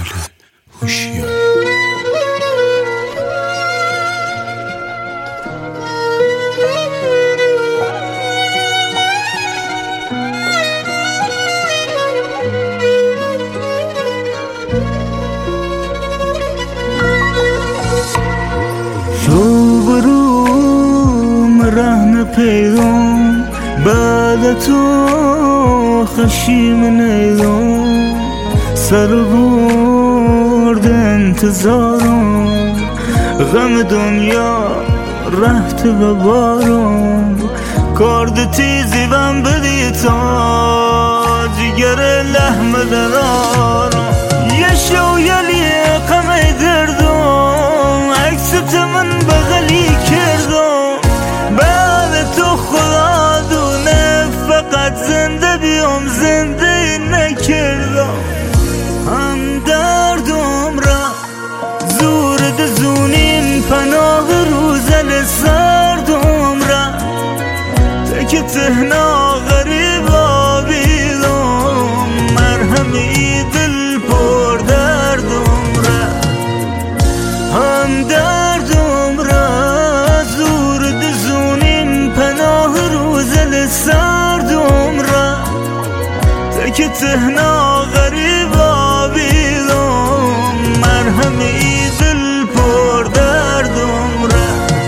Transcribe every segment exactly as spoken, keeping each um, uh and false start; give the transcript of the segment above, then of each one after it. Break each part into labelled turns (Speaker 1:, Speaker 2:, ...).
Speaker 1: هوشیاری.
Speaker 2: روبروم رهن پیدم بعد تو خشیم نیدم سر برد انتظارم غم دنیا رهت و بارم کارد تیزی بم بدی تا جگر لحم درارم یه شویلی غم دردم عکست من بغلی کردم بعد تو خدا دونه فقط زنده بیام زنده نکردم هم دردم را زورد زونین پناه روزل سردم را تک تهنا غریبا بیدم مرهمی دل پر دردم را هم دردم را زورد زونین پناه روزل سردم را تک تهنا غریبا بیدم مرهمی دل پر دردم را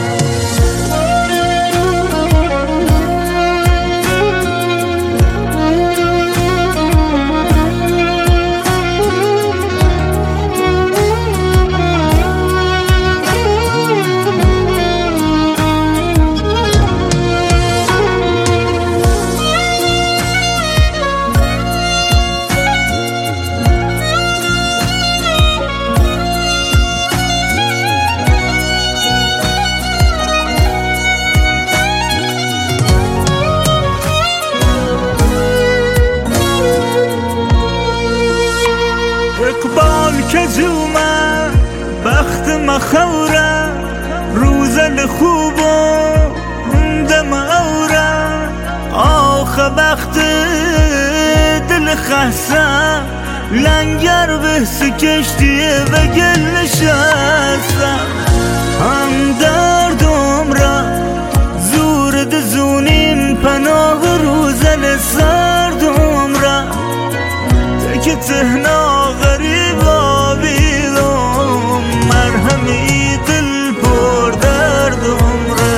Speaker 2: اقبال که جومه بخت مخوره روزل خوبه دم اوره آخه بخت دل خسته لنگر بحث کشتیه و گل نشسته هم دردم را زورد زونین پناه روزل سردم را تک تهنا غریبا بیدم مرهمی دل پر دردم را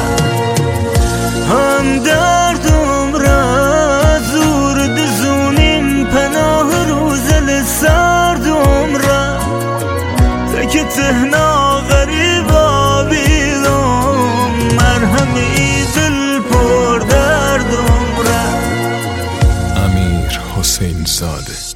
Speaker 2: هم دردم را زورد زونین پناه روزل سردم را تک تهنا غریبا بیدم مرهمی دل پر دردم را.
Speaker 1: امیر حسین زاده.